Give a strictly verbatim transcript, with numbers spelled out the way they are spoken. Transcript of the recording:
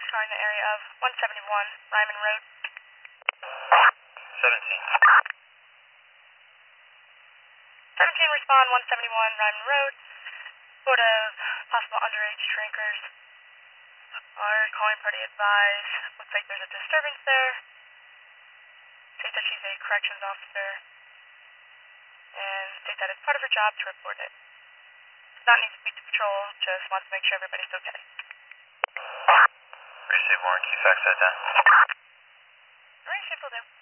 car in the area of one seventy-one Ryman Road. seventeen. seventeen, respond one seventy-one Ryman Road. Report of possible underage drinkers. Our calling party advised. Looks like there's a disturbance there. State that she's a corrections officer. And state that it's part of her job to report it. Does not need to speak to patrol, just wants to make sure everybody's okay. Receive warrant, key fax that down. Alright, simple do.